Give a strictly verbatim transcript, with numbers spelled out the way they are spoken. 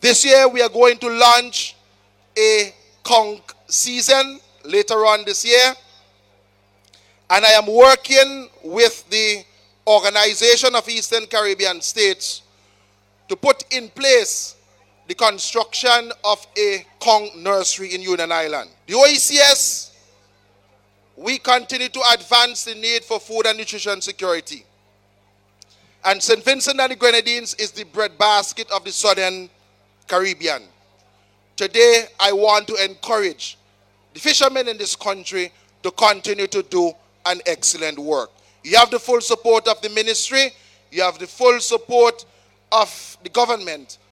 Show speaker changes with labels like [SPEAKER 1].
[SPEAKER 1] This year we are going to launch a conch season later on this year. And I am working with the Organization of Eastern Caribbean States to put in place the construction of a conch nursery in Union Island. The O E C S, we continue to advance the need for food and nutrition security. And Saint Vincent and the Grenadines is the breadbasket of the Southern Caribbean. Today, I want to encourage the fishermen in this country to continue to do an excellent work. You have the full support of the ministry. You have the full support of the government